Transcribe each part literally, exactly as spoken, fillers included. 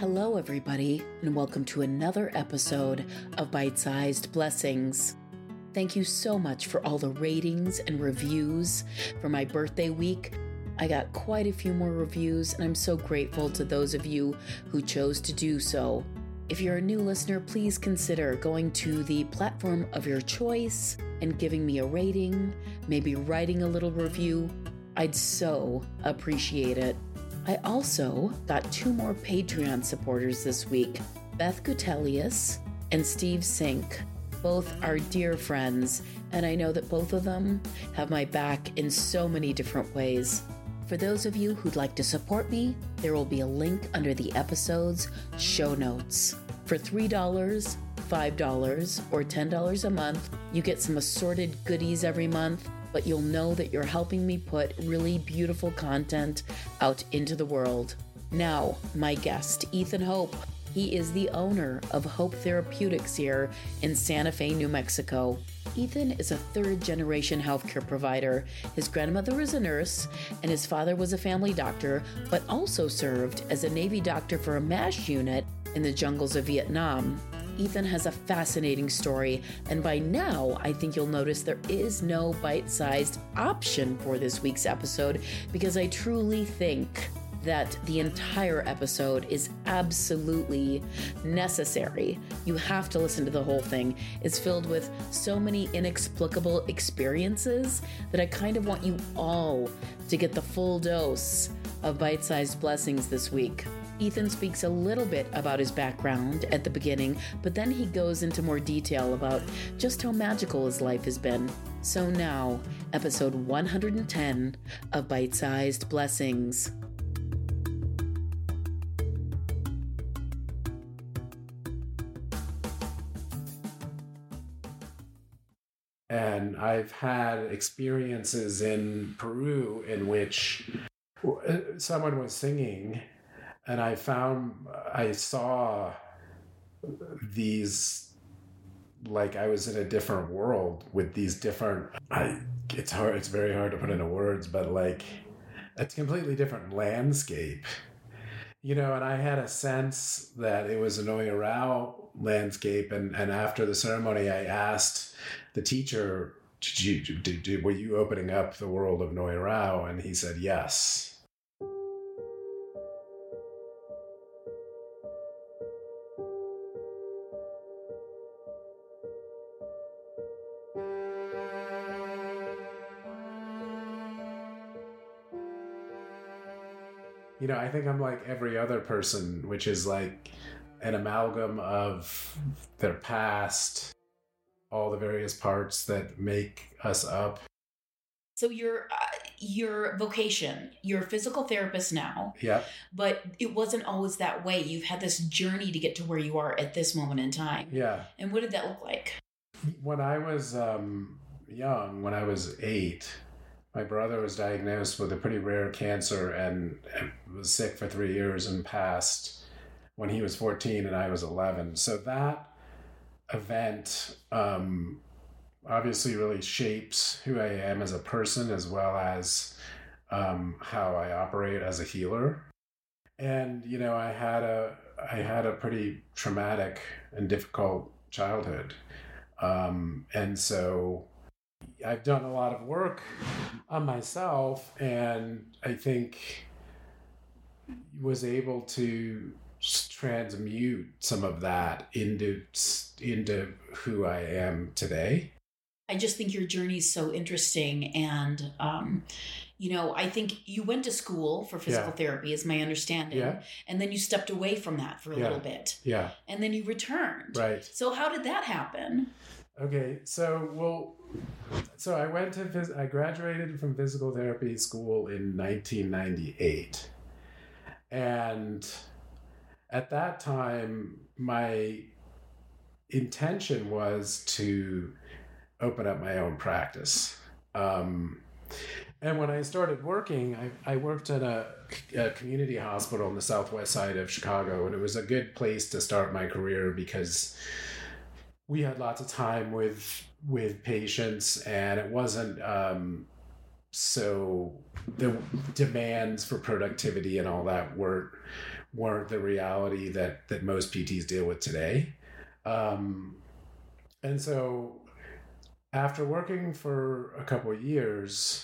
Hello, everybody, and welcome to another episode of Bite-Sized Blessings. Thank you so much for all the ratings and reviews for my birthday week. I got quite a few more reviews, and I'm so grateful to those of you who chose to do so. If you're a new listener, please consider going to the platform of your choice and giving me a rating, maybe writing a little review. I'd so appreciate it. I also got two more Patreon supporters this week, Beth Gutelius and Steve Sink. Both are dear friends, and I know that both of them have my back in so many different ways. For those of you who'd like to support me, there will be a link under the episode's show notes. For three dollars, five dollars, or ten dollars a month, you get some assorted goodies every month, but you'll know that you're helping me put really beautiful content out into the world. Now, my guest, Ethan Hope. He is the owner of Hope Therapeutics here in Santa Fe, New Mexico. Ethan is a third-generation healthcare provider. His grandmother was a nurse, and his father was a family doctor, but also served as a Navy doctor for a MASH unit in the jungles of Vietnam. Ethan has a fascinating story, and by now, I think you'll notice there is no bite-sized option for this week's episode, because I truly think that the entire episode is absolutely necessary. You have to listen to the whole thing. It's filled with so many inexplicable experiences that I kind of want you all to get the full dose of bite-sized blessings this week. Ethan speaks a little bit about his background at the beginning, but then he goes into more detail about just how magical his life has been. So now, episode one hundred ten of Bite-Sized Blessings. And I've had experiences in Peru in which someone was singing, and I found, I saw these, like I was in a different world with these different, I, it's hard, it's very hard to put into words, but like a completely different landscape, you know, and I had a sense that it was a Noya Rao landscape. And, and after the ceremony, I asked the teacher, did you, did, did, were you opening up the world of Noya Rao? And he said, yes. You know, I think I'm like every other person, which is like an amalgam of their past, all the various parts that make us up. So your uh, your vocation, you're a physical therapist now. Yeah. But it wasn't always that way. You've had this journey to get to where you are at this moment in time. Yeah. And what did that look like? When I was um, young, when I was eight, my brother was diagnosed with a pretty rare cancer and was sick for three years and passed when he was fourteen and I was eleven. So that event um, obviously really shapes who I am as a person, as well as um, how I operate as a healer. And, you know, I had a I had a pretty traumatic and difficult childhood. Um, and so I've done a lot of work on myself, and I think was able to transmute some of that into into who I am today. I just think your journey is so interesting. And, um, you know, I think you went to school for physical Yeah. therapy, is my understanding. Yeah. And then you stepped away from that for a Yeah. little bit. Yeah. And then you returned. Right. So how did that happen? Okay, so well, so I went to phys- I graduated from physical therapy school in nineteen ninety-eight, and at that time, my intention was to open up my own practice. Um, and when I started working, I, I worked at a, a community hospital on the southwest side of Chicago, and it was a good place to start my career because we had lots of time with with patients, and it wasn't um, so the demands for productivity and all that weren't weren't the reality that that most P Ts deal with today. Um, and so after working for a couple of years,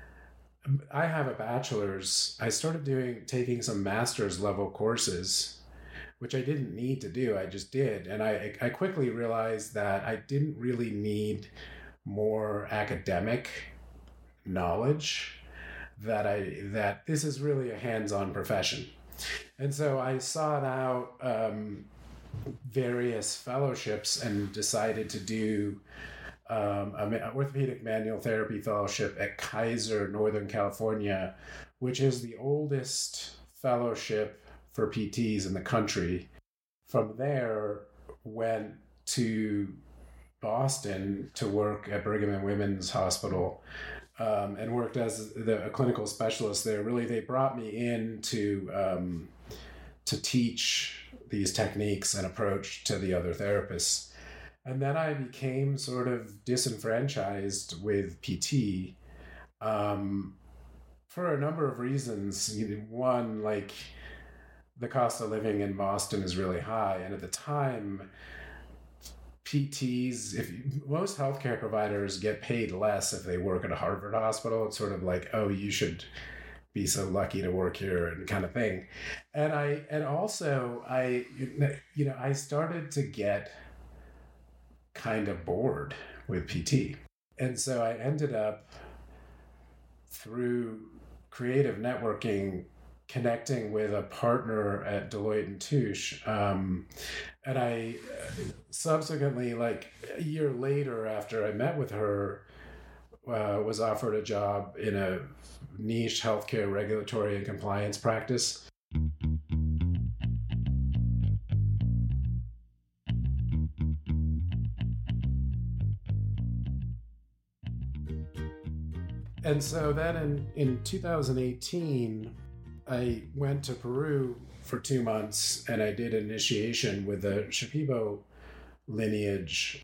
I have a bachelor's. I started doing taking some master's level courses, which I didn't need to do. I just did. And I, I quickly realized that I didn't really need more academic knowledge, that I that this is really a hands-on profession. And so I sought out um, various fellowships and decided to do um, an orthopedic manual therapy fellowship at Kaiser Northern California, which is the oldest fellowship for P Ts in the country. From there, went to Boston to work at Brigham and Women's Hospital, um, and worked as the, a clinical specialist there. Really, they brought me in to um, to teach these techniques and approach to the other therapists. And then I became sort of disenfranchised with P T um, for a number of reasons. One, like, the cost of living in Boston is really high. And at the time, P Ts, if most healthcare providers get paid less if they work at a Harvard hospital, it's sort of like, oh, you should be so lucky to work here and kind of thing. And I, and also I, you know, I started to get kind of bored with P T. And so I ended up, through creative networking, connecting with a partner at Deloitte and Touche. Um, and I subsequently, like a year later after I met with her, uh, was offered a job in a niche healthcare regulatory and compliance practice. And so then in, in two thousand eighteen, I went to Peru for two months and I did initiation with the Shipibo lineage.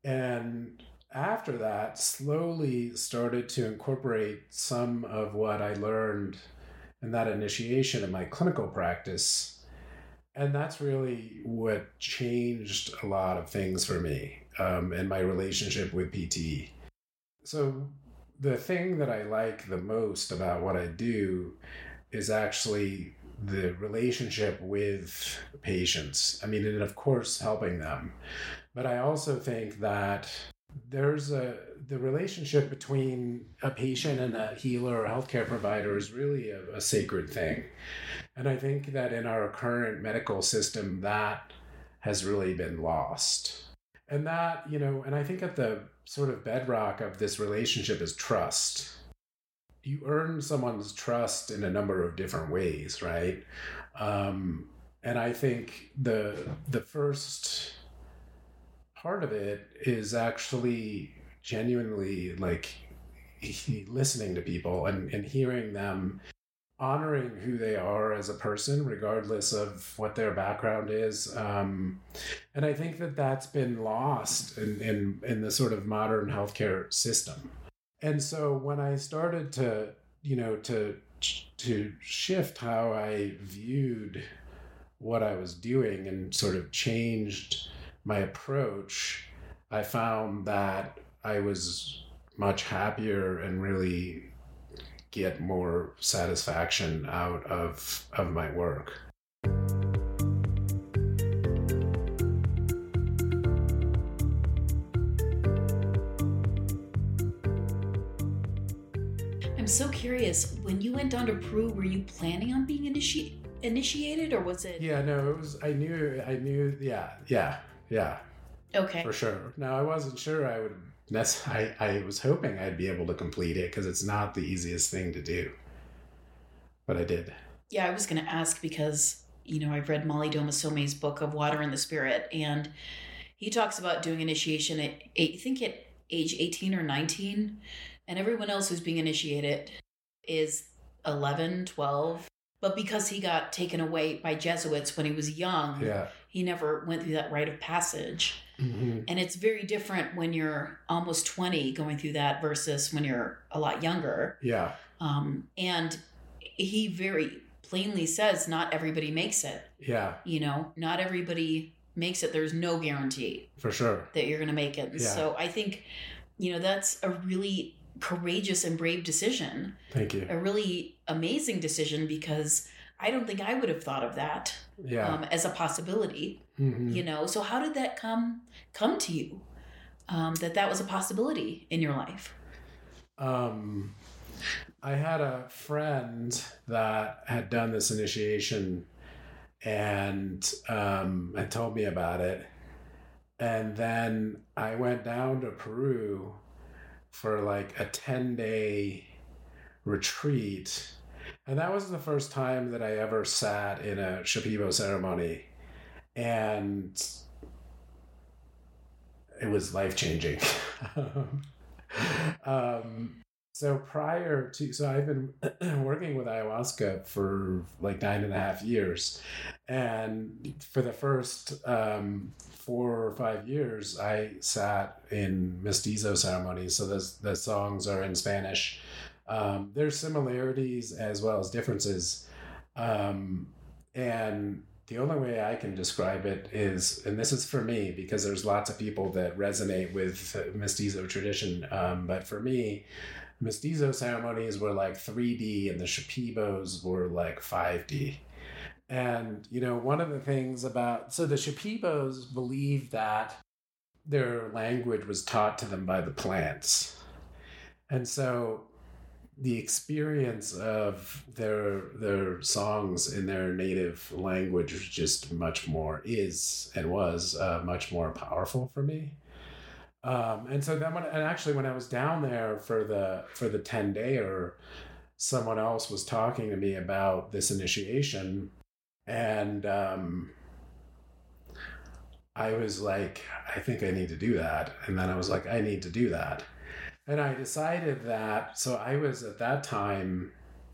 And after that, slowly started to incorporate some of what I learned in that initiation in my clinical practice. And that's really what changed a lot of things for me um, in my relationship with P T. So the thing that I like the most about what I do is actually the relationship with patients. I mean, and of course, helping them. But I also think that there's a, the relationship between a patient and a healer or healthcare provider is really a, a sacred thing. And I think that in our current medical system, that has really been lost. And that, you know, and I think at the sort of bedrock of this relationship is trust. You earn someone's trust in a number of different ways, right? Um, and I think the the first part of it is actually genuinely like listening to people and, and hearing them, honoring who they are as a person, regardless of what their background is. Um, and I think that that's been lost in, in, in the sort of modern healthcare system. And so when I started to, you know, to to shift how I viewed what I was doing and sort of changed my approach, I found that I was much happier and really get more satisfaction out of of my work. I'm so curious, when you went down to Peru, were you planning on being initi- initiated or was it? Yeah, no, it was, I knew, I knew, yeah, yeah, yeah. Okay. For sure. Now, I wasn't sure I would, I, I was hoping I'd be able to complete it because it's not the easiest thing to do. But I did. Yeah, I was going to ask because, you know, I've read Molly Domasome's book of Water and the Spirit, and he talks about doing initiation at, I think at age eighteen or nineteen, and everyone else who's being initiated is eleven, twelve. But because he got taken away by Jesuits when he was young, Yeah. he never went through that rite of passage. Mm-hmm. And it's very different when you're almost twenty going through that versus when you're a lot younger. Yeah. Um, and he very plainly says not everybody makes it. Yeah. You know, not everybody makes it. There's no guarantee For sure. that you're going to make it. Yeah. So I think, you know, that's a really courageous and brave decision. Thank you. A really amazing decision, because I don't think I would have thought of that Yeah. um, as a possibility, Mm-hmm. you know? So how did that come, come to you? Um, that that was a possibility in your life? Um, I had a friend that had done this initiation and um, had told me about it. And then I went down to Peru for like a ten day retreat. And that was the first time that I ever sat in a Shipibo ceremony. And it was life-changing. um, so prior to, so I've been working with ayahuasca for like nine and a half years. And for the first um, four or five years, I sat in mestizo ceremonies. So the, the songs are in Spanish. Um, there's similarities as well as differences. Um, and the only way I can describe it is, and this is for me, because there's lots of people that resonate with mestizo tradition. Um, but for me, mestizo ceremonies were like three D and the Shipibos were like five D. And, you know, one of the things about, so the Shipibos believed that their language was taught to them by the plants. And so the experience of their their songs in their native language was just much more, is and was uh, much more powerful for me. Um, and so then when, and actually when I was down there for the for the ten dayer, someone else was talking to me about this initiation, and um, I was like, I think I need to do that. And then I was like, I need to do that. And I decided that, so I was at that time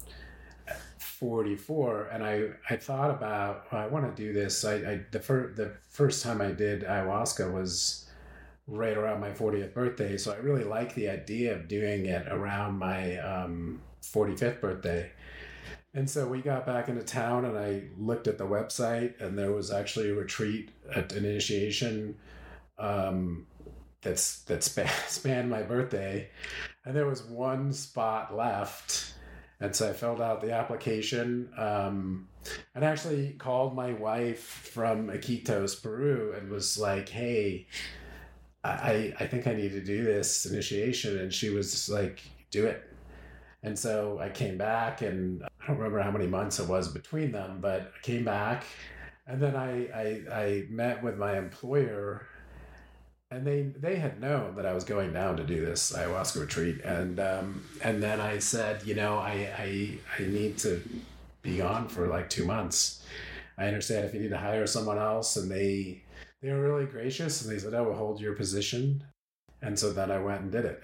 forty-four, and I, I thought about, well, I want to do this. I, I the, fir- the first time I did ayahuasca was right around my fortieth birthday, so I really like the idea of doing it around my um, forty-fifth birthday. And so we got back into town, and I looked at the website, and there was actually a retreat at an initiation um, that's that span, spanned my birthday, and there was one spot left. And so I filled out the application um, and actually called my wife from Iquitos, Peru, and was like, hey, I, I think I need to do this initiation. And she was just like, do it. And so I came back, and I don't remember how many months it was between them, but I came back, and then I, I, I met with my employer, and they, they had known that I was going down to do this ayahuasca retreat. And, um, and then I said, you know, I, I, I need to be gone for like two months. I understand if you need to hire someone else. And they, they were really gracious, and they said, oh, we'll hold your position. And so then I went and did it.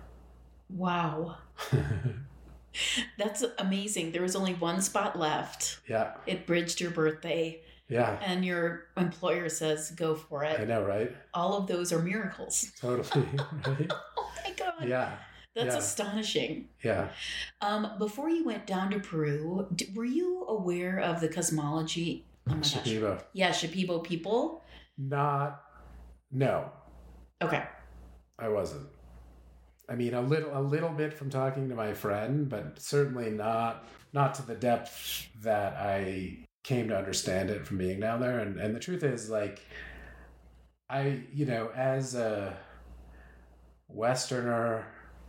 Wow. That's amazing. There was only one spot left. Yeah. It bridged your birthday. Yeah. And your employer says, go for it. I know, right? All of those are miracles. Totally. Right? Oh my God. Yeah. That's yeah. astonishing. Yeah. Um, before you went down to Peru, d- were you aware of the cosmology? Oh my Shipibo. gosh. Yeah, Shipibo people? Not, no. Okay. I wasn't. I mean, a little, a little bit from talking to my friend, but certainly not, not to the depth that I came to understand it from being down there. And, and the truth is, like, I, you know, as a Westerner,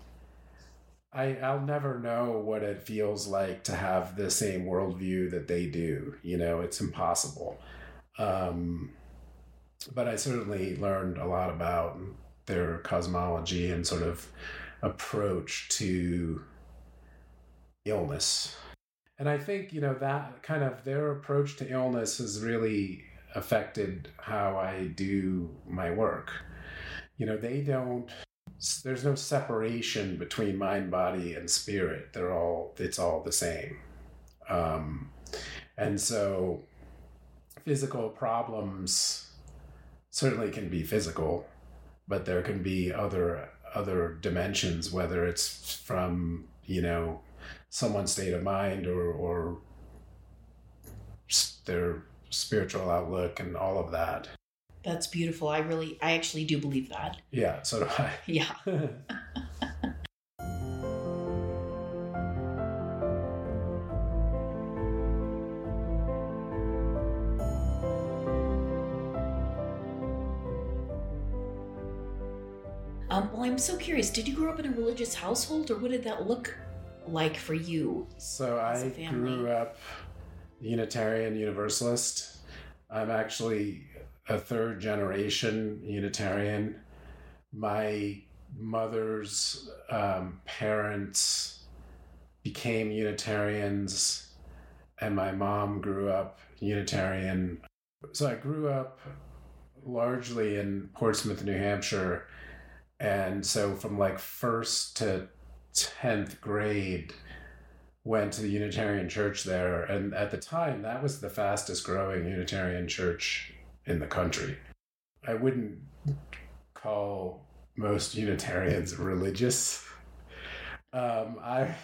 I, I'll never know what it feels like to have the same worldview that they do. You know, it's impossible. Um, but I certainly learned a lot about their cosmology and sort of approach to illness. And I think, you know, that kind of their approach to illness has really affected how I do my work. You know, they don't, there's no separation between mind, body, and spirit. They're all, it's all the same. Um, And so physical problems certainly can be physical, but there can be other other dimensions, whether it's from, you know, someone's state of mind or or their spiritual outlook and all of that. That's beautiful. I really, I actually do believe that. Yeah, so do I. Yeah. Um, well, I'm so curious. Did you grow up in a religious household, or what did that look like for you? So I grew up Unitarian Universalist. I'm actually a third generation Unitarian. My mother's um, parents became Unitarians, and my mom grew up Unitarian. So I grew up largely in Portsmouth, New Hampshire. And so from like first to tenth grade, went to the Unitarian Church there. And at the time, that was the fastest growing Unitarian church in the country. I wouldn't call most Unitarians religious. Um, I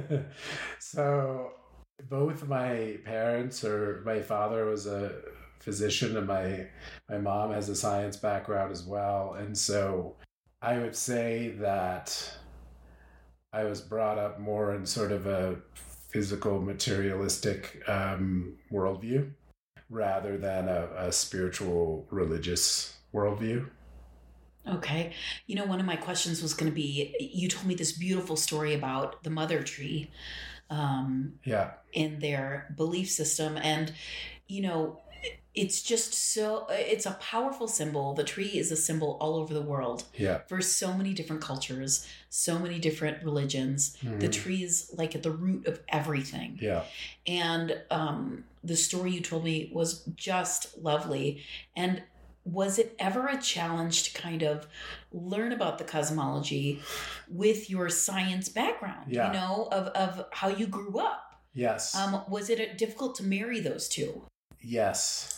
so both my parents, or my father was a physician, and my my mom has a science background as well. And so I would say that I was brought up more in sort of a physical, materialistic um, worldview rather than a, a spiritual, religious worldview. Okay. You know, one of my questions was going to be, you told me this beautiful story about the mother tree um, yeah. in their belief system. And, you know, it's just so, it's a powerful symbol. The tree is a symbol all over the world. Yeah. For so many different cultures, so many different religions. Mm-hmm. The tree is like at the root of everything. Yeah. And um, the story you told me was just lovely. And was it ever a challenge to kind of learn about the cosmology with your science background, yeah. you know, of, of how you grew up? Yes. Um, was it difficult to marry those two? Yes.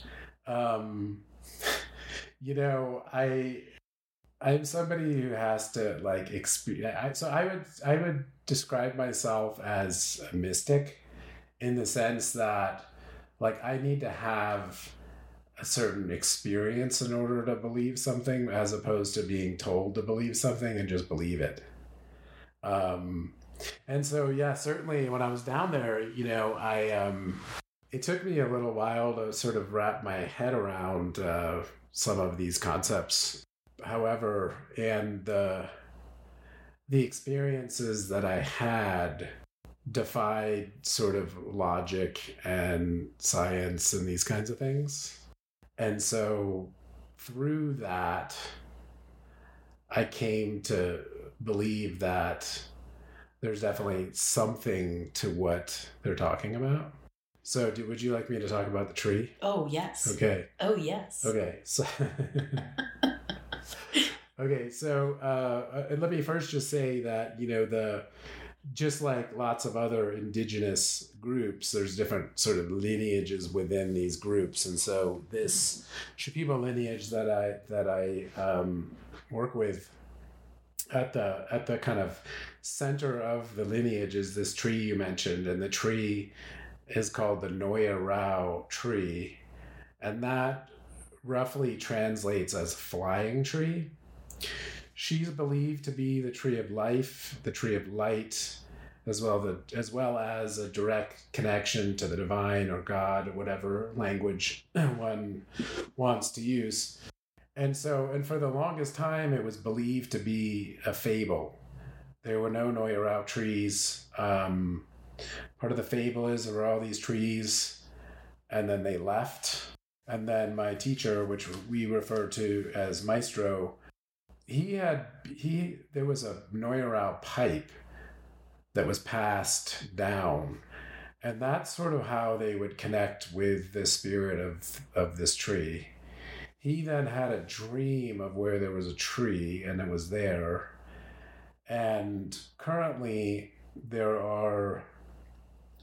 Um, you know, I, I'm somebody who has to like experience. So I would, I would describe myself as a mystic in the sense that like I need to have a certain experience in order to believe something, as opposed to being told to believe something and just believe it. Um, and so, yeah, certainly when I was down there, you know, I, um, it took me a little while to sort of wrap my head around uh, some of these concepts. However, and the the experiences that I had defied sort of logic and science and these kinds of things. And so through that, I came to believe that there's definitely something to what they're talking about. So do, would you like me to talk about the tree? Oh, yes. Okay. Oh, yes. Okay. So, okay. So uh, and let me first just say that, you know, the just like lots of other indigenous groups, there's different sort of lineages within these groups. And so this Shipibo lineage that I that I um, work with at the at the kind of center of the lineage is this tree you mentioned, and the tree is called the Noya Rao tree, and that roughly translates as flying tree. She's believed to be the tree of life, the tree of light, as well the as well as a direct connection to the divine or God, or whatever language one wants to use. And so, and for the longest time, it was believed to be a fable. There were no Noya Rao trees. Um, part of the fable is there were all these trees, and then they left. And then my teacher, which we refer to as Maestro, he had he there was a Noya Rao pipe that was passed down, and that's sort of how they would connect with the spirit of of this tree. He then had a dream of where there was a tree, and it was there. And currently there are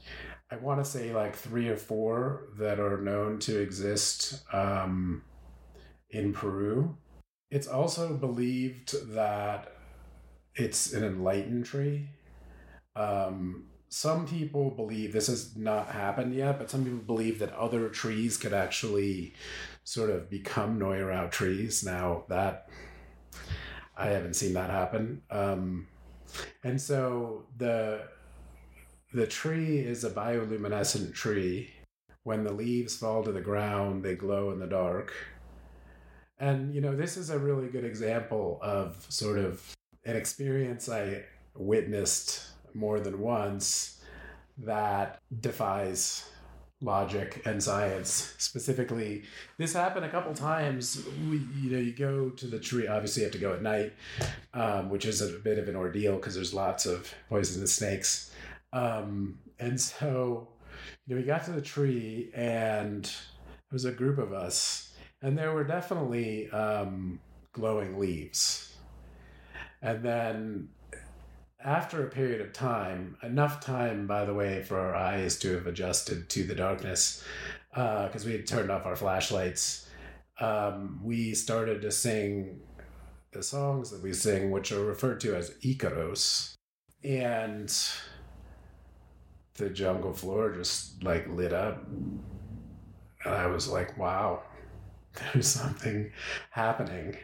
I want to say like three or four that are known to exist um, in Peru. It's also believed that it's an enlightened tree. Um, some people believe, this has not happened yet, but some people believe that other trees could actually sort of become Noya Rao trees. Now that, I haven't seen that happen. Um, and so the the tree is a bioluminescent tree. When the leaves fall to the ground, they glow in the dark. And, you know, this is a really good example of sort of an experience I witnessed more than once that defies logic and science. Specifically, this happened a couple times. We, you know, you go to the tree, obviously you have to go at night, um, which is a bit of an ordeal because there's lots of poisonous snakes. Um, and so, you know, we got to the tree and there was a group of us and there were definitely um, glowing leaves. And then after a period of time, enough time, by the way, for our eyes to have adjusted to the darkness, because uh, we had turned off our flashlights, um, we started to sing the songs that we sing, which are referred to as Icaros. And the jungle floor just like lit up. And I was like, wow, there's something happening.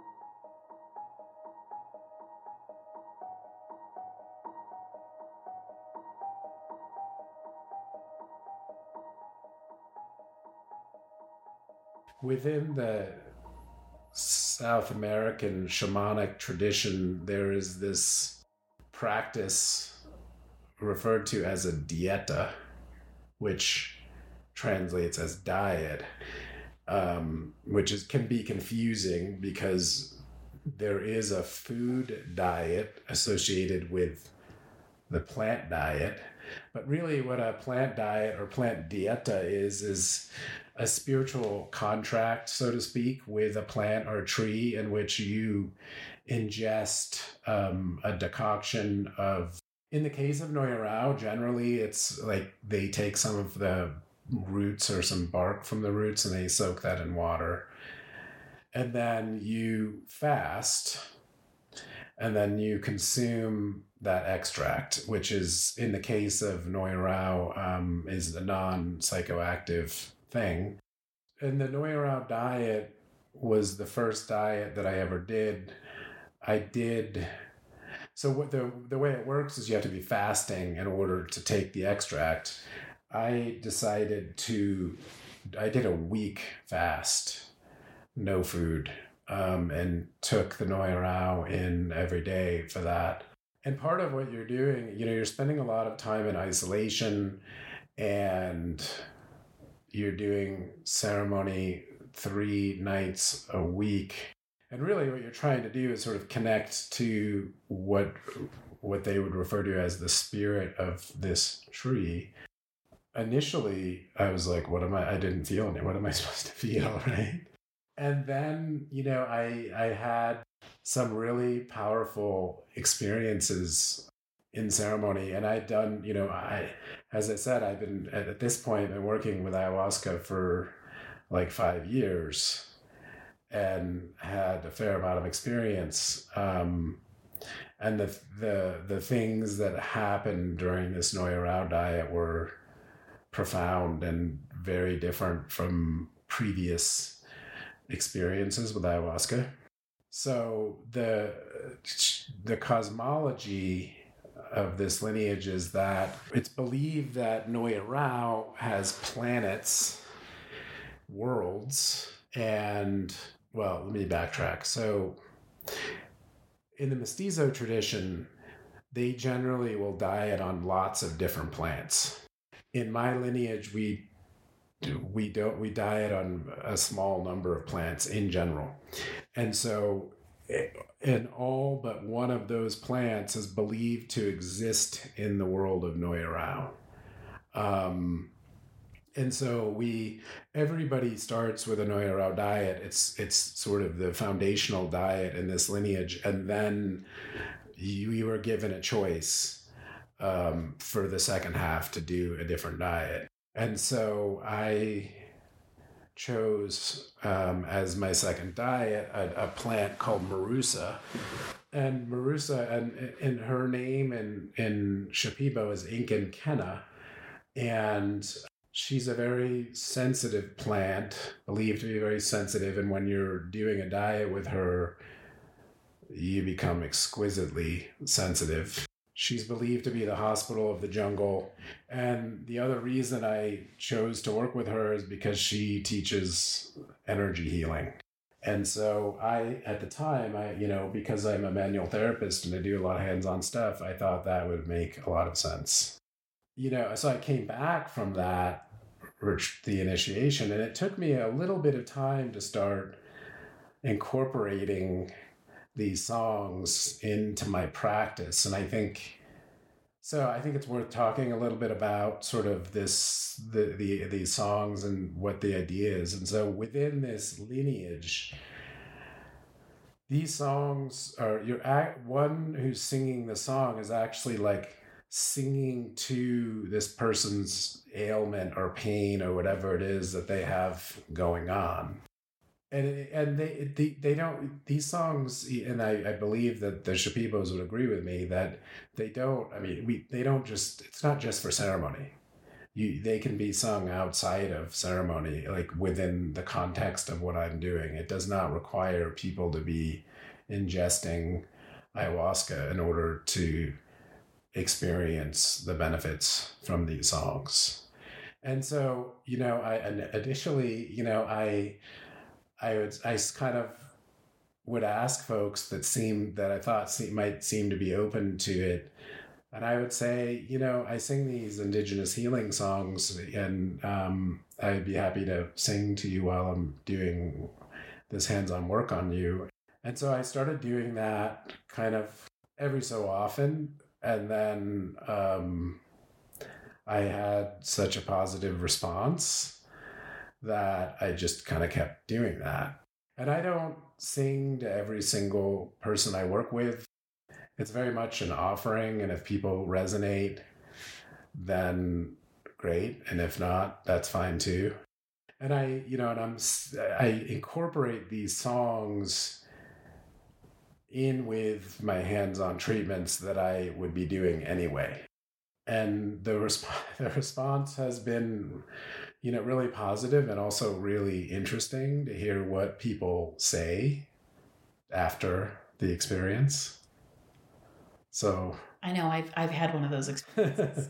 Within the South American shamanic tradition, there is this practice referred to as a dieta, which translates as diet, um, which is can be confusing because there is a food diet associated with the plant diet. But really what a plant diet or plant dieta is, is a spiritual contract, so to speak, with a plant or a tree in which you ingest um, a decoction of, in the case of Noya Rao, generally it's like they take some of the roots or some bark from the roots and they soak that in water. And then you fast and then you consume that extract, which is, in the case of Noya Rao, um, is a non-psychoactive thing. And the Noya Rao diet was the first diet that I ever did. I did... So what the the way it works is you have to be fasting in order to take the extract. I decided to, I did a week fast, no food, um, and took the Noya Rao in every day for that. And part of what you're doing, you know, you're spending a lot of time in isolation and you're doing ceremony three nights a week. And really what you're trying to do is sort of connect to what what they would refer to as the spirit of this tree. Initially, I was like, what am I, I didn't feel it. What am I supposed to feel, right? And then, you know, I I had some really powerful experiences in ceremony. And I'd done, you know, I, as I said, I've been, at this point, been working with ayahuasca for like five years. And had a fair amount of experience. Um, and the, the the things that happened during this Noya Rao diet were profound and very different from previous experiences with ayahuasca. So the the cosmology of this lineage is that it's believed that Noya Rao has planets, worlds, and... Well, let me backtrack. So in the mestizo tradition, they generally will diet on lots of different plants. In my lineage, we we don't we diet on a small number of plants in general. And so and all but one of those plants is believed to exist in the world of Noya Rao. Um And so we, everybody starts with a Noya Rao diet. It's it's sort of the foundational diet in this lineage. And then you, you were given a choice um, for the second half to do a different diet. And so I chose um, as my second diet a, a plant called Marusa. And Marusa, and in her name in, in Shipibo is Incan Kenna. And she's a very sensitive plant, believed to be very sensitive. And when you're doing a diet with her, you become exquisitely sensitive. She's believed to be the hospital of the jungle. And the other reason I chose to work with her is because she teaches energy healing. And so I, at the time, I, you know, because I'm a manual therapist and I do a lot of hands-on stuff, I thought that would make a lot of sense. You know, so I came back from that, the initiation, and it took me a little bit of time to start incorporating these songs into my practice. And I think, so I think it's worth talking a little bit about sort of this, the, the these songs and what the idea is. And so within this lineage, these songs are, you're act, one who's singing the song is actually like singing to this person's ailment or pain or whatever it is that they have going on. And and they, they they don't, these songs, and I, I believe that the Shipibos would agree with me that they don't, I mean, we they don't just, it's not just for ceremony. You They can be sung outside of ceremony, like within the context of what I'm doing. It does not require people to be ingesting ayahuasca in order to experience the benefits from these songs. And so, you know, I, and additionally, you know, I, I would, I kind of would ask folks that seem, that I thought seem, might seem to be open to it. And I would say, you know, I sing these indigenous healing songs, and um, I'd be happy to sing to you while I'm doing this hands-on work on you. And so I started doing that kind of every so often. And then um, I had such a positive response that I just kind of kept doing that. And I don't sing to every single person I work with. It's very much an offering. And if people resonate, then great. And if not, that's fine too. And I, you know, and I'm, I incorporate these songs in with my hands-on treatments that I would be doing anyway. And the, resp- the response has been, you know, really positive and also really interesting to hear what people say after the experience. So I know I've I've had one of those experiences.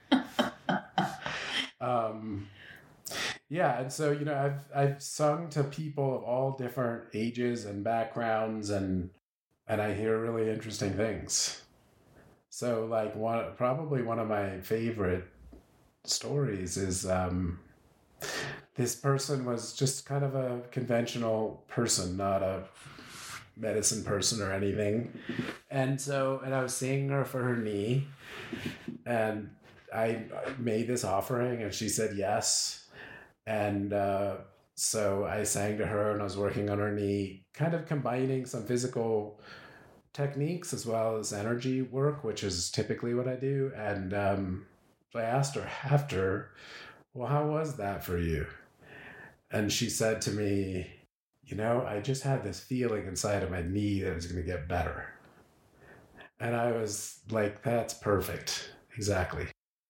um, yeah, and so, you know, I've I've sung to people of all different ages and backgrounds, and and I hear really interesting things. So, like, one probably one of my favorite stories is um, this person was just kind of a conventional person, not a medicine person or anything. And so, and I was seeing her for her knee, and I made this offering, and she said yes. And uh, so I sang to her, and I was working on her knee, kind of combining some physical techniques as well as energy work, which is typically what I do. And um, I asked her after, well, how was that for you? And she said to me, you know, I just had this feeling inside of my knee that it was going to get better. And I was like, that's perfect. Exactly.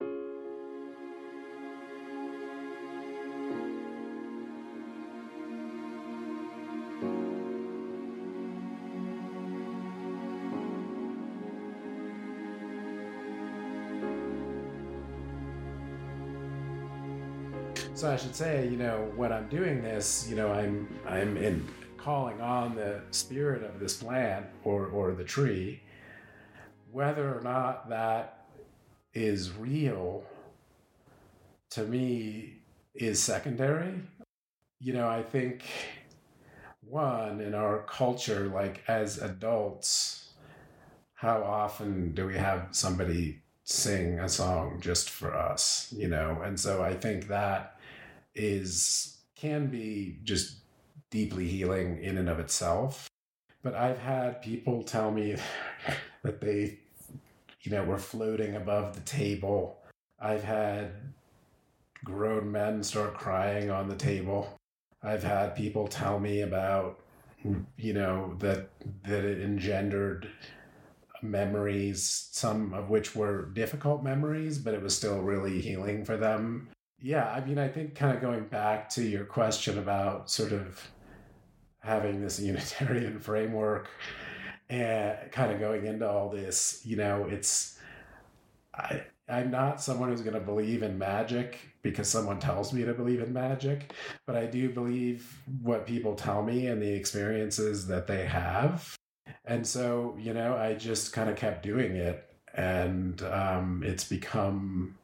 So I should say, you know, when I'm doing this, you know, I'm I'm in calling on the spirit of this plant or or the tree. Whether or not that is real, to me, is secondary. You know, I think, one, in our culture, like as adults, how often do we have somebody sing a song just for us, you know? And so I think that is can be just deeply healing in and of itself. But I've had people tell me that they, you know, were floating above the table. I've had grown men start crying on the table. I've had people tell me about, you know, that that it engendered memories, some of which were difficult memories, but it was still really healing for them. Yeah, I mean, I think kind of going back to your question about sort of having this Unitarian framework and kind of going into all this, you know, it's, I, I'm not someone who's going to believe in magic because someone tells me to believe in magic, but I do believe what people tell me and the experiences that they have. And so, you know, I just kind of kept doing it, and um, it's become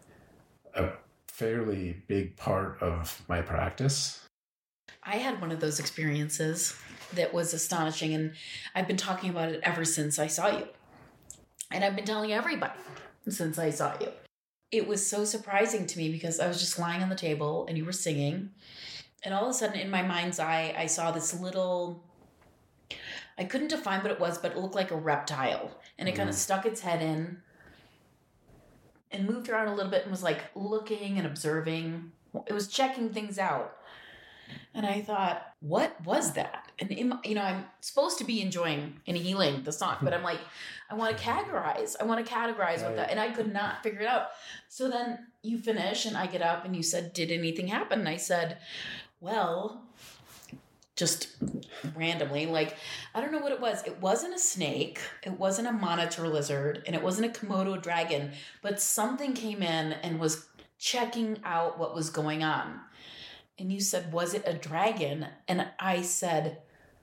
a fairly big part of my practice. I had one of those experiences that was astonishing, and I've been talking about it ever since I saw you. And I've been telling everybody since I saw you. It was so surprising to me because I was just lying on the table and you were singing. And all of a sudden in my mind's eye, I saw this little, I couldn't define what it was, but it looked like a reptile. And it mm. kind of stuck its head in and moved around a little bit and was like looking and observing. It was checking things out. And I thought, what was that? And, in my, you know, I'm supposed to be enjoying and healing the song, but I'm like, I want to categorize. I want to categorize right. what that, and I could not figure it out. So then you finish and I get up and you said, did anything happen? And I said, well, just randomly, like, I don't know what it was. It wasn't a snake. It wasn't a monitor lizard, and it wasn't a Komodo dragon, but something came in and was checking out what was going on. And you said, was it a dragon? And I said,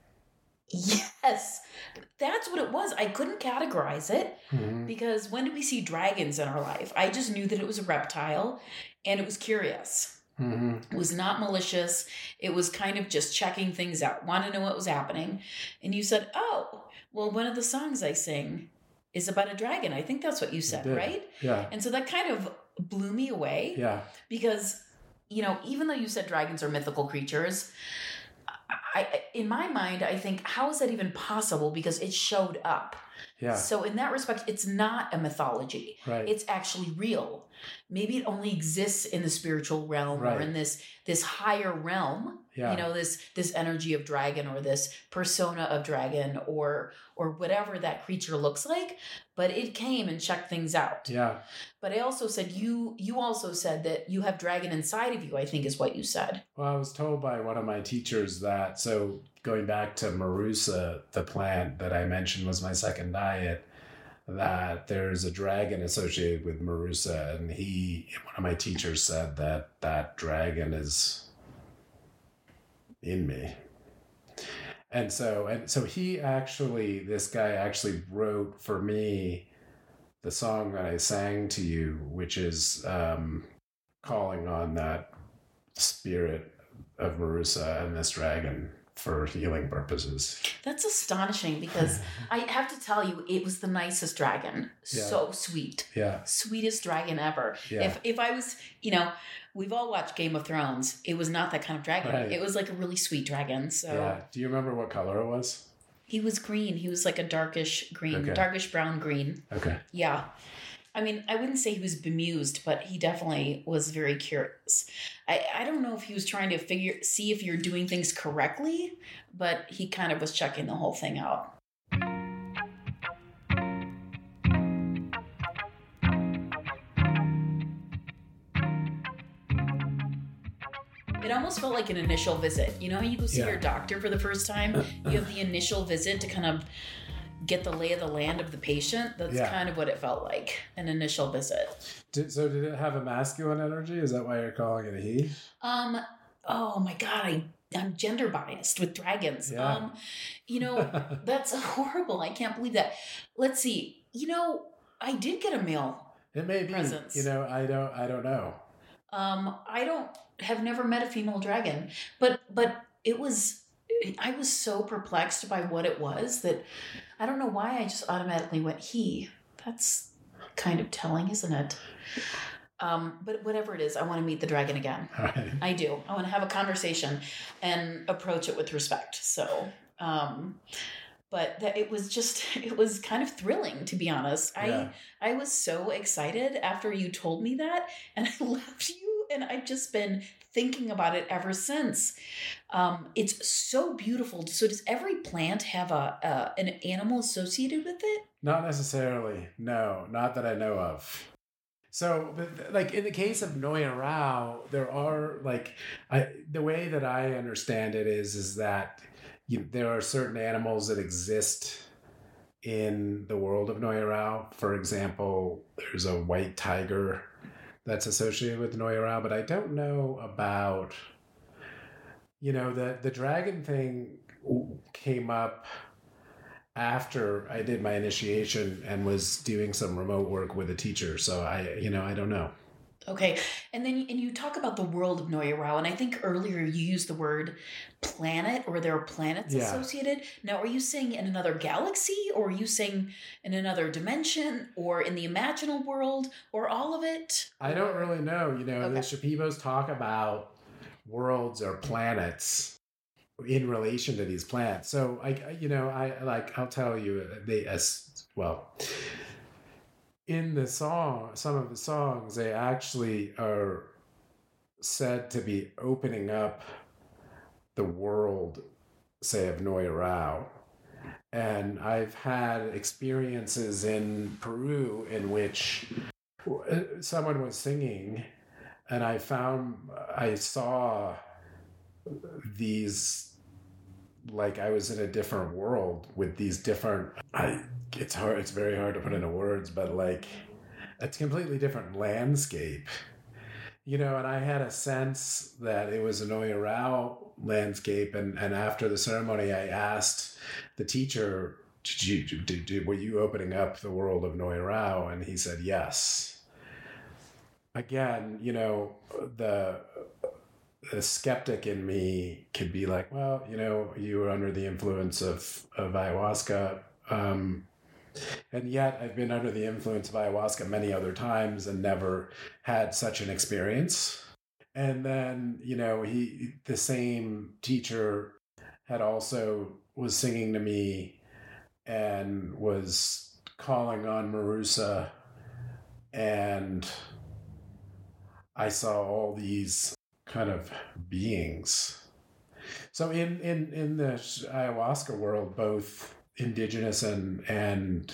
yes, that's what it was. I couldn't categorize it mm-hmm. because when did we see dragons in our life? I just knew that it was a reptile and it was curious. Mm-hmm. It was not malicious. It was kind of just checking things out, wanted to know what was happening. And you said, oh, well, one of the songs I sing is about a dragon. I think that's what you said, right? Yeah. And so that kind of blew me away. Yeah. Because, you know, even though you said dragons are mythical creatures, I, in my mind, I think, how is that even possible? Because it showed up. Yeah. So in that respect, it's not a mythology. Right. It's actually real. Maybe it only exists in the spiritual realm right. or in this this higher realm. Yeah. You know, this this energy of dragon or this persona of dragon or or whatever that creature looks like. But it came and checked things out. Yeah. But I also said you you also said that you have dragon inside of you, I think is what you said. Well, I was told by one of my teachers that, so going back to Marusa, the plant that I mentioned was my second diet, that there's a dragon associated with Marusa, and he, one of my teachers said that that dragon is in me. And so, and so he actually, this guy actually wrote for me the song that I sang to you, which is um, calling on that spirit of Marusa and this dragon for healing purposes. That's astonishing because I have to tell you, it was the nicest dragon. Yeah. So sweet. Yeah. Sweetest dragon ever. Yeah. If if I was, you know, we've all watched Game of Thrones. It was not that kind of dragon. Right. It was like a really sweet dragon. So yeah. Do you remember what color it was? He was green. He was like a darkish green, Okay. darkish brown green. Okay. Yeah. I mean, I wouldn't say he was bemused, but he definitely was very curious. I, I don't know if he was trying to figure see if you're doing things correctly, but he kind of was checking the whole thing out. It almost felt like an initial visit. You know how you go see Yeah. your doctor for the first time? You have the initial visit to kind of get the lay of the land of the patient. That's Yeah. kind of what it felt like, an initial visit. Did, so did it have a masculine energy? Is that why you're calling it a he? Um, oh my God, I, I'm gender biased with dragons. Yeah. Um, you know, that's horrible. I can't believe that. Let's see. You know, I did get a male It may be. presence. You know, I don't. I don't know. Um, I don't have never met a female dragon, but but it was. I was so perplexed by what it was that I don't know why I just automatically went he. That's kind of telling, isn't it? Um, but whatever it is, I want to meet the dragon again. Right. I do. I want to have a conversation and approach it with respect. So, um, but that it was just, it was kind of thrilling, to be honest. Yeah. I I was so excited after you told me that, and I left you, and I've just been thinking about it ever since. Um, it's so beautiful. So does every plant have a, a an animal associated with it? Not necessarily. No, not that I know of. So, but, like in the case of Noya Rao, there are like I, the way that I understand it is is that you, there are certain animals that exist in the world of Noya Rao. For example, there's a white tiger that's associated with Noya Rao, but I don't know about, you know, the, the dragon thing came up after I did my initiation and was doing some remote work with a teacher. So I, you know, I don't know. Okay. And then and you talk about the world of Noya Rao, and I think earlier you used the word planet, or there are planets Yeah. associated. Now, are you saying in another galaxy, or are you saying in another dimension, or in the imaginal world, or all of it? I don't really know. You know, Okay. the Shipibos talk about worlds or planets in relation to these planets. So I, I- you know, I like, I'll tell you, they, as well, in the song, some of the songs, they actually are said to be opening up the world, say, of Noya Rao. And I've had experiences in Peru in which someone was singing, and I found, I saw these, like I was in a different world with these different, I, it's hard, it's very hard to put into words, but like it's a completely different landscape, you know, and I had a sense that it was a Noya Rao landscape. And, and after the ceremony, I asked the teacher, did you, did, did, were you opening up the world of Noya Rao? And he said, yes. Again, you know, the, the skeptic in me could be like, well, you know, you were under the influence of, of ayahuasca. Um, and yet I've been under the influence of ayahuasca many other times and never had such an experience. And then, you know, he, the same teacher had also was singing to me and was calling on Marusa. And I saw all these kind of beings. So in, in, in the ayahuasca world, both indigenous and, and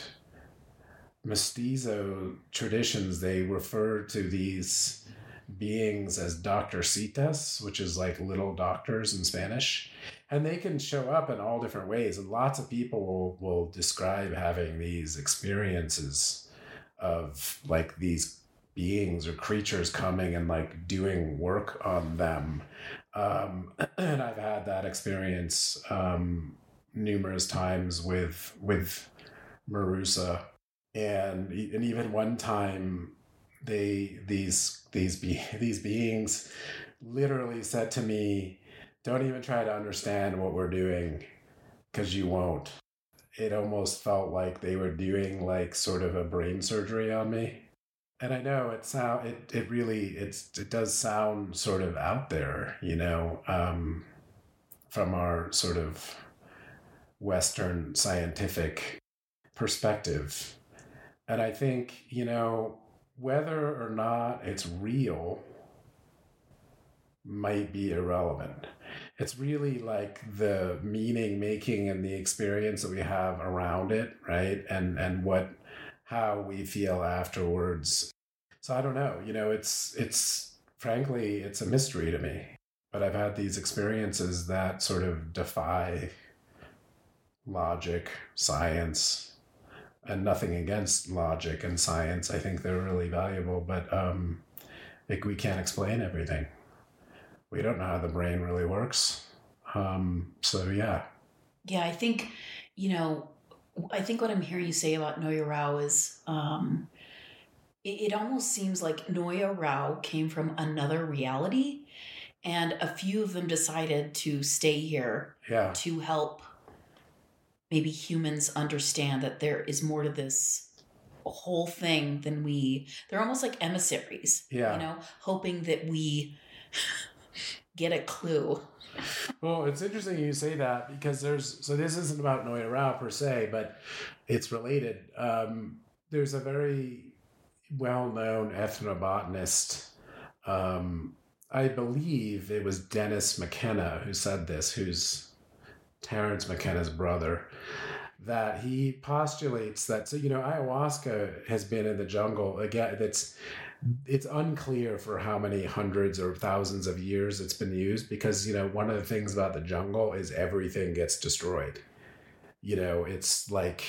mestizo traditions, they refer to these beings as doctorcitas, which is like little doctors in Spanish. And they can show up in all different ways. And lots of people will, will describe having these experiences of like these beings or creatures coming and like doing work on them. Um, and I've had that experience um, numerous times with with Marusa. And and even one time they these these be, these beings literally said to me, don't even try to understand what we're doing, because you won't. It almost felt like they were doing like sort of a brain surgery on me. And I know it sound it it really it's it does sound sort of out there, you know, um, from our sort of Western scientific perspective. And I think, you know, whether or not it's real might be irrelevant. It's really like the meaning making and the experience that we have around it, right? And and what how we feel afterwards. So I don't know, you know, it's it's frankly it's a mystery to me. But I've had these experiences that sort of defy logic, science, and nothing against logic and science. I think they're really valuable, but um, like we can't explain everything. We don't know how the brain really works. Um, so yeah. Yeah, I think, you know, I think what I'm hearing you say about Noya Rao is um, it, it almost seems like Noya Rao came from another reality, and a few of them decided to stay here Yeah. to help maybe humans understand that there is more to this whole thing than we, they're almost like emissaries, Yeah. you know, hoping that we get a clue. Well, it's interesting you say that because there's, so this isn't about Noya Rao per se, but it's related. Um, there's a very well-known ethnobotanist, um, I believe it was Dennis McKenna who said this, who's Terence McKenna's brother, that he postulates that, so, you know, ayahuasca has been in the jungle, again, that's, it's unclear for how many hundreds or thousands of years it's been used because, you know, one of the things about the jungle is everything gets destroyed. You know, it's like,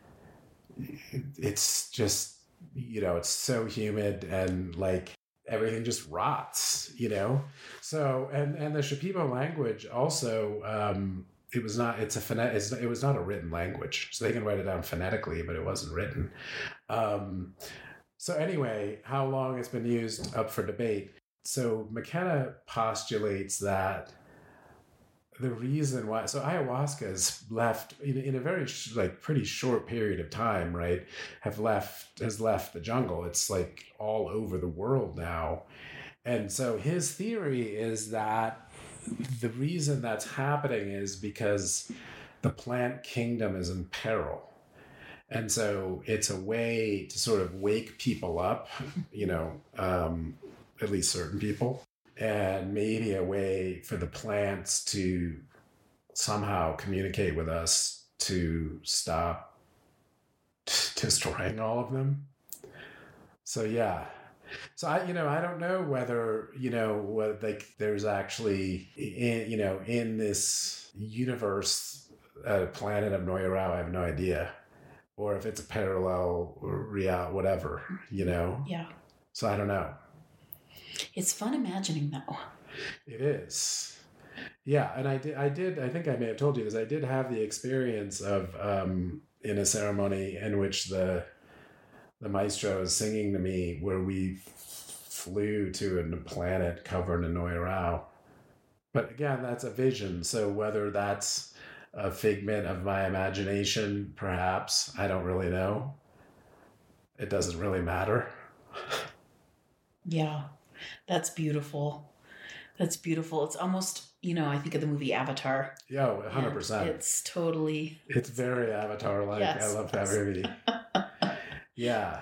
it's just, you know, it's so humid and like everything just rots, you know? So, and, and the Shipibo language also, um, it was not, it's a phonet, it's, it was not a written language. So they can write it down phonetically, but it wasn't written. Um, So anyway, how long it's been used up for debate. So McKenna postulates that the reason why, so ayahuasca has left in, in a very sh- like pretty short period of time, right? Have left, has left the jungle. It's like all over the world now. And so his theory is that the reason that's happening is because the plant kingdom is in peril. And so it's a way to sort of wake people up, you know, um, at least certain people, and maybe a way for the plants to somehow communicate with us to stop destroying all of them. So, yeah. So, I, you know, I don't know whether, you know, what, like there's actually, in, you know, in this universe, a planet of Noya Rao, I have no idea. Or if it's a parallel real, whatever, you know? Yeah. So I don't know. It's fun imagining though. It is. Yeah. And I did, I did, I think I may have told you this. I did have the experience of, um, in a ceremony in which the, the maestro is singing to me where we f- flew to a planet covered in Noya Rao. But again, that's a vision. So whether that's a figment of my imagination, perhaps. I don't really know. It doesn't really matter. Yeah, that's beautiful. That's beautiful. It's almost, you know, I think of the movie Avatar. Yeah, one hundred percent. It's totally... It's very Avatar-like. Yes, I love that yes. movie. Yeah.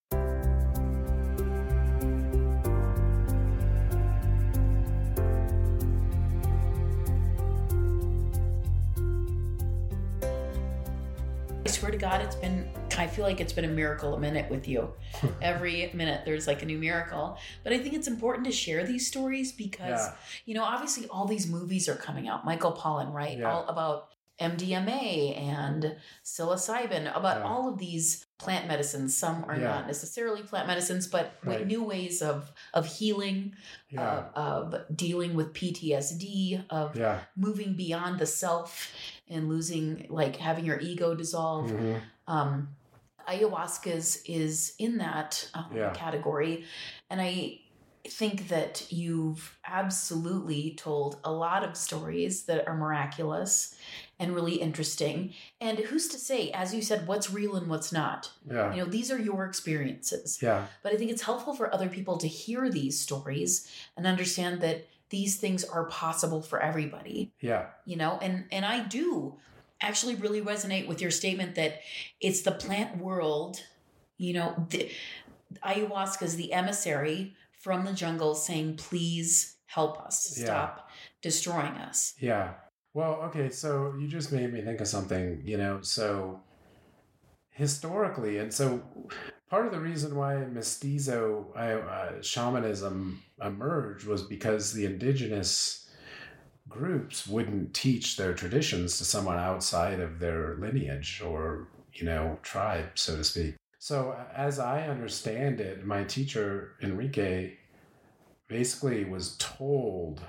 I swear to God, it's been, I feel like it's been a miracle a minute with you. Every minute there's like a new miracle. But I think it's important to share these stories because, Yeah. you know, obviously all these movies are coming out. Michael Pollan, right? Yeah. All about M D M A and psilocybin, about Yeah. all of these plant medicines. Some are Yeah. not necessarily plant medicines, but Right. with new ways of, of healing, Yeah. uh, of dealing with P T S D, of Yeah. moving beyond the self and losing, like having your ego dissolve. Mhm. Um, ayahuasca is, is in that um, Yeah. category. And I think that you've absolutely told a lot of stories that are miraculous and really interesting. And who's to say, as you said, what's real and what's not? Yeah. You know, these are your experiences. Yeah. But I think it's helpful for other people to hear these stories and understand that these things are possible for everybody. Yeah. You know, and and I do actually really resonate with your statement that it's the plant world, you know, the, ayahuasca is the emissary from the jungle saying, please help us, Yeah. stop destroying us. Yeah. Well, okay, so you just made me think of something, you know, so historically, and so part of the reason why mestizo uh, shamanism emerged was because the indigenous groups wouldn't teach their traditions to someone outside of their lineage or, you know, tribe, so to speak. So as I understand it, my teacher, Enrique, basically was told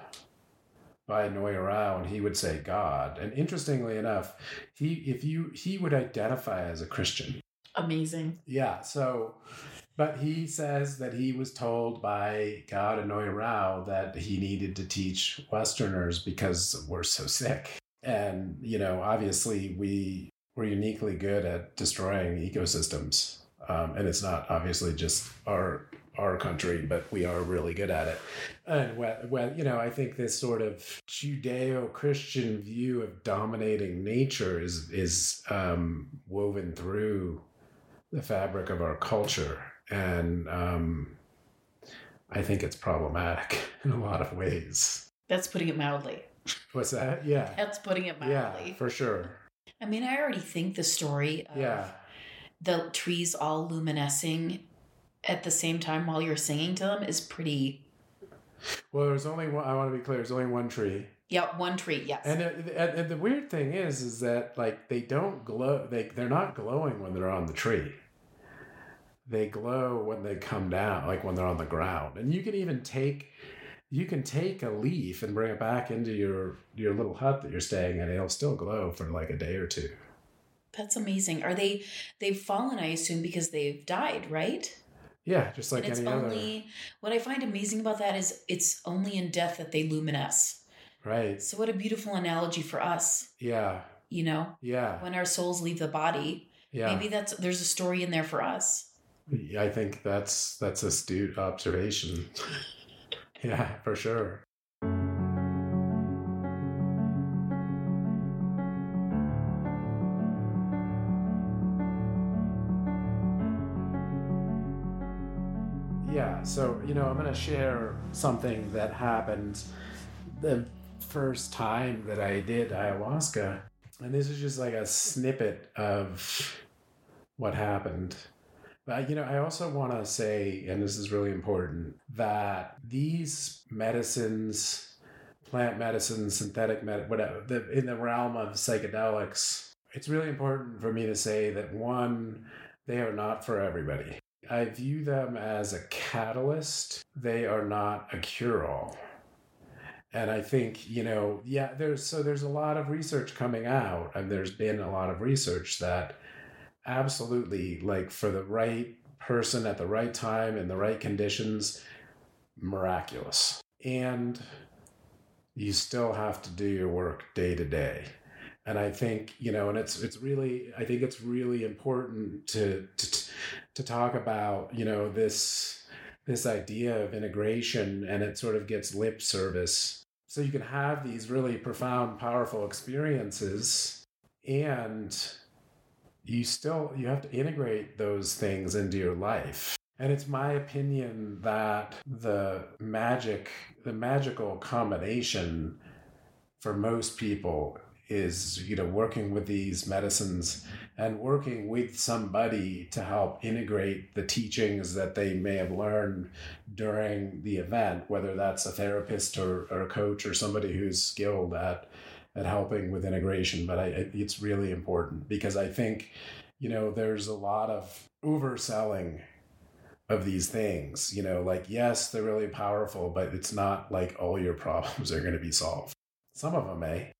by Noya Rao, and he would say God. And interestingly enough, he if you he would identify as a Christian. Amazing. Yeah. So, but he says that he was told by God and Noya Rao that he needed to teach Westerners because we're so sick. And, you know, obviously we we're uniquely good at destroying ecosystems. Um, and it's not obviously just our our country, but we are really good at it. And well, well, you know, I think this sort of Judeo-Christian view of dominating nature is is um, woven through the fabric of our culture, and um, I think it's problematic in a lot of ways. That's putting it mildly. What's that? Yeah. That's putting it mildly. Yeah, for sure. I mean, I already think the story of yeah. the trees all luminescing at the same time while you're singing to them is pretty... Well, there's only one, I want to be clear, there's only one tree. Yeah, one tree, yes. And, it, and, and the weird thing is, is that, like, they don't glow, they, they're not glowing when they're on the tree. They glow when they come down, like when they're on the ground. And you can even take... You can take a leaf and bring it back into your, your little hut that you're staying in. It'll still glow for like a day or two. That's amazing. Are they, they've fallen, I assume, because they've died, right? Yeah, just like and it's any only, other. What I find amazing about that is it's only in death that they luminesce. Right. So what a beautiful analogy for us. Yeah. You know? Yeah. When our souls leave the body, yeah. maybe that's there's a story in there for us. I think that's that's astute observation. Yeah, for sure. Yeah, so, you know, I'm going to share something that happened the first time that I did ayahuasca. And this is just like a snippet of what happened. But, you know, I also want to say, and this is really important, that these medicines, plant medicines, synthetic med, whatever, the, in the realm of psychedelics, it's really important for me to say that, one, they are not for everybody. I view them as a catalyst. They are not a cure-all. And I think, you know, yeah, there's so there's a lot of research coming out, and there's been a lot of research that absolutely, like, for the right person at the right time in the right conditions, miraculous. And you still have to do your work day to day. And I think, you know, and it's it's really, I think it's really important to to to talk about, you know, this this idea of integration, and it sort of gets lip service. So you can have these really profound, powerful experiences, and you still, you have to integrate those things into your life. And it's my opinion that the magic, the magical combination for most people is, you know, working with these medicines and working with somebody to help integrate the teachings that they may have learned during the event, whether that's a therapist or, or a coach or somebody who's skilled at at helping with integration. But I, it's really important, because I think, you know, there's a lot of overselling of these things, you know, like, yes, they're really powerful, but it's not like all your problems are going to be solved. Some of them may.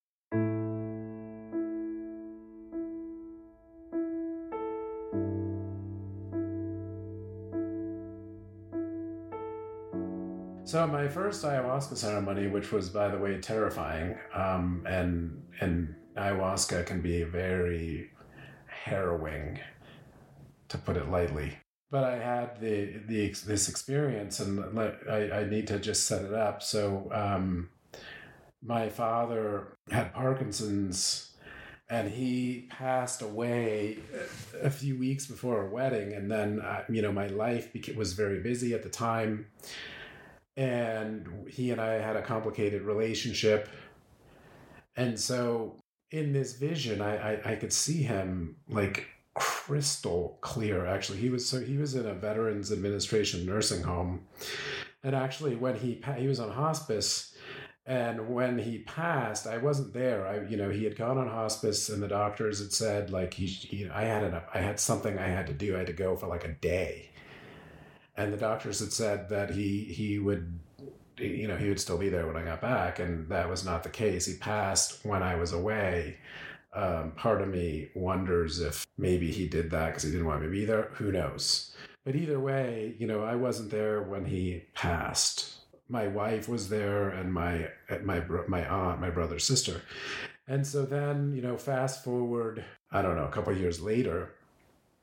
So my first ayahuasca ceremony, which was, by the way, terrifying, um, and and ayahuasca can be very harrowing, to put it lightly. But I had the the this experience, and I, I need to just set it up. So um, my father had Parkinson's, and he passed away a few weeks before our wedding. And then, uh, you know, my life beca- was very busy at the time. And he and I had a complicated relationship. And so in this vision, I, I, I could see him like crystal clear. Actually, he was so he was in a Veterans Administration nursing home. And actually, when he he was on hospice, and when he passed, I wasn't there. I you know he had gone on hospice, and the doctors had said, like, he, he I had an, I had something I had to do. I had to go for like a day. And the doctors had said that he he would, you know, he would still be there when I got back, and that was not the case. He passed when I was away. Um, part of me wonders if maybe he did that because he didn't want me to be there. Who knows? But either way, you know, I wasn't there when he passed. My wife was there, and my my my aunt, my brother's sister. And so then, you know, fast forward, I don't know, a couple of years later,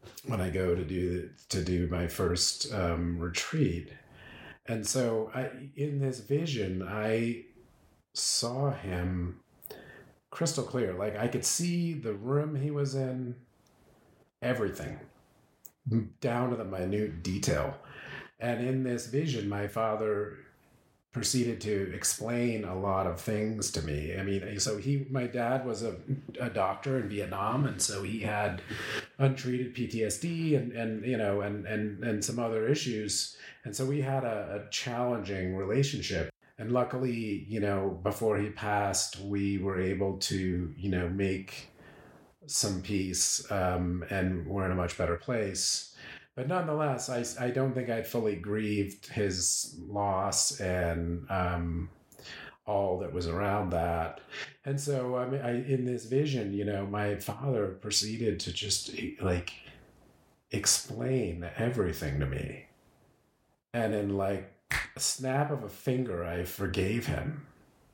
when I go to do to do my first um, retreat. And so I, in this vision, I saw him crystal clear. Like I could see the room he was in, everything, down to the minute detail. And in this vision, my father proceeded to explain a lot of things to me. I mean, so he, my dad was a, a doctor in Vietnam, and so he had untreated P T S D and, and you know, and, and, and some other issues. And so we had a, a challenging relationship. And luckily, you know, before he passed, we were able to, you know, make some peace, um, and we're in a much better place. But nonetheless, I, I don't think I'd fully grieved his loss and um, all that was around that. And so, I mean, I, in this vision, you know, my father proceeded to just like explain everything to me. And in like a snap of a finger, I forgave him.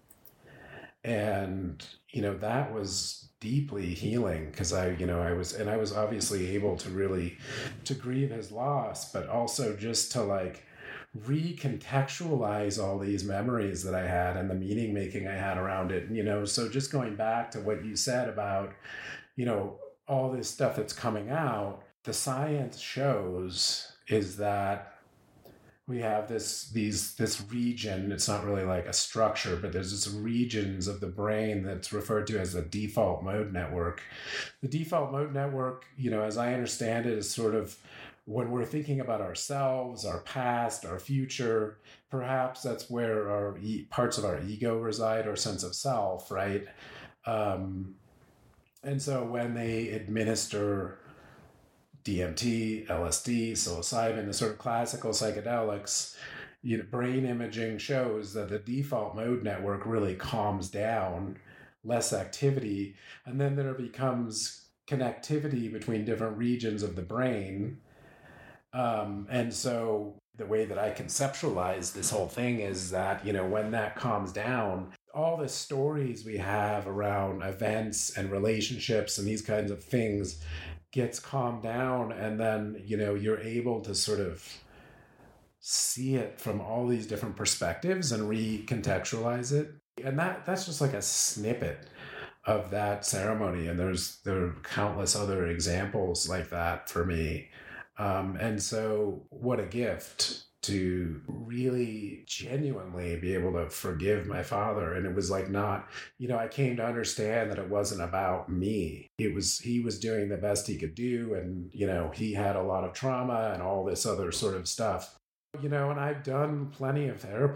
And, you know, that was deeply healing because I, you know, I was, and I was obviously able to really, to grieve his loss, but also just to like recontextualize all these memories that I had and the meaning making I had around it. You know, so just going back to what you said about, you know, all this stuff that's coming out, the science shows is that we have this these this region. It's not really like a structure, but there's this regions of the brain that's referred to as the default mode network. The default mode network, you know, as I understand it, is sort of when we're thinking about ourselves, our past, our future. Perhaps that's where our e- parts of our ego reside, our sense of self, right? Um, and so when they administer D M T, L S D, psilocybin, the sort of classical psychedelics, you know, brain imaging shows that the default mode network really calms down, less activity, and then there becomes connectivity between different regions of the brain. Um, and so the way that I conceptualize this whole thing is that, you know, when that calms down, all the stories we have around events and relationships and these kinds of things gets calmed down, and then, you know, you're able to sort of see it from all these different perspectives and recontextualize it. And that that's just like a snippet of that ceremony. And there's there are countless other examples like that for me. Um, and so what a gift to really genuinely be able to forgive my father. And it was like not, you know, I came to understand that it wasn't about me. It was, he was doing the best he could do. And, you know, he had a lot of trauma and all this other sort of stuff, you know, and I've done plenty of therapy.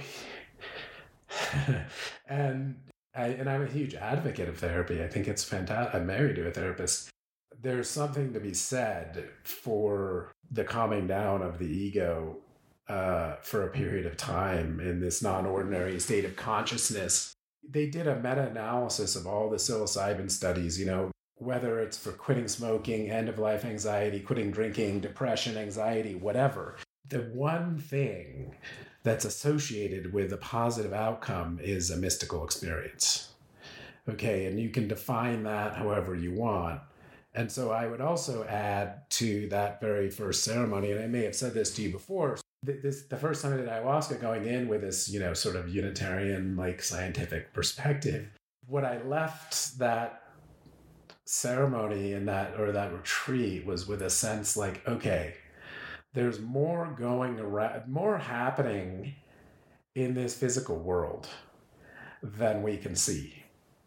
and I, and I'm a huge advocate of therapy. I think it's fantastic. I'm married to a therapist. There's something to be said for the calming down of the ego Uh, for a period of time in this non-ordinary state of consciousness. They did a meta-analysis of all the psilocybin studies, you know, whether it's for quitting smoking, end-of-life anxiety, quitting drinking, depression, anxiety, whatever. The one thing that's associated with a positive outcome is a mystical experience. Okay, and you can define that however you want. And so I would also add to that very first ceremony, and I may have said this to you before, This the first time I did ayahuasca, going in with this, you know, sort of Unitarian, like scientific perspective, what I left that ceremony and that or that retreat was with a sense like, okay, there's more going around, more happening in this physical world than we can see.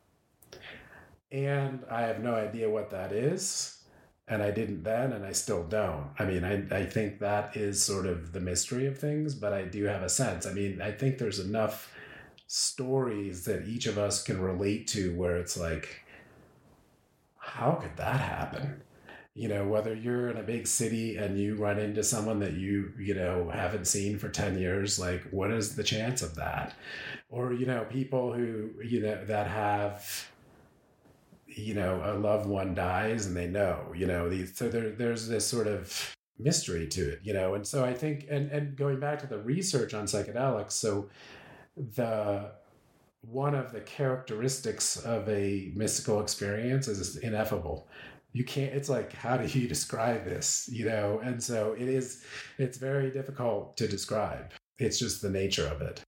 And I have no idea what that is. And I didn't then, and I still don't. I mean, I, I think that is sort of the mystery of things, but I do have a sense. I mean, I think there's enough stories that each of us can relate to where it's like, how could that happen? You know, whether you're in a big city and you run into someone that you, you know, haven't seen for ten years, like, what is the chance of that? Or, you know, people who, you know, that have, you know, a loved one dies and they know, you know, these, so there, there's this sort of mystery to it, you know? And so I think, and, and going back to the research on psychedelics, so the, one of the characteristics of a mystical experience is it's ineffable. you can't, it's like, how do you describe this, you know? And so it is, it's very difficult to describe. It's just the nature of it.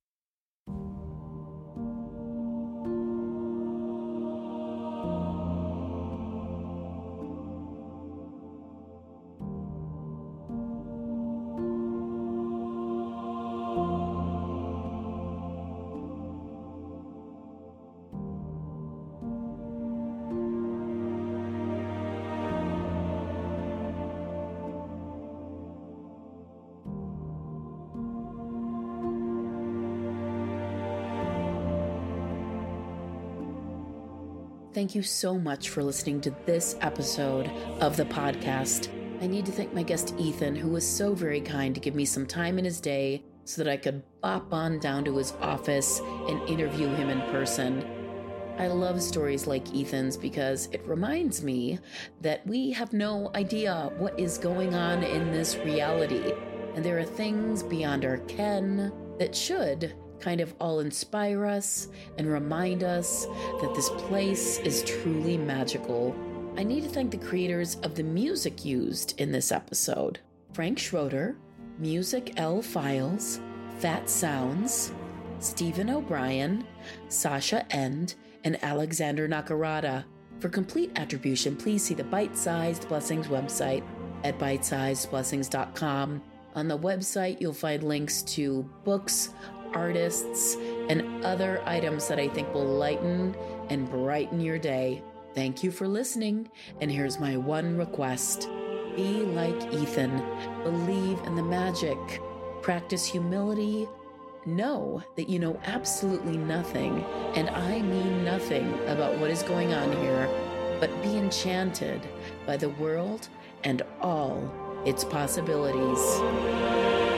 Thank you so much for listening to this episode of the podcast. I need to thank my guest Ethan, who was so very kind to give me some time in his day so that I could bop on down to his office and interview him in person. I love stories like Ethan's because it reminds me that we have no idea what is going on in this reality, and there are things beyond our ken that should kind of all inspire us and remind us that this place is truly magical. I need to thank the creators of the music used in this episode: Frank Schroeder, Music L Files, Fat Sounds, Stephen O'Brien, Sasha End, and Alexander Nakarada. For complete attribution, please see the Bite-Sized Blessings website at bite sized blessings dot com. On the website, you'll find links to books, artists, and other items that I think will lighten and brighten your day. Thank you for listening, and here's my one request. Be like Ethan. Believe in the magic. Practice humility. Know that you know absolutely nothing, and I mean nothing, about what is going on here, but be enchanted by the world and all its possibilities.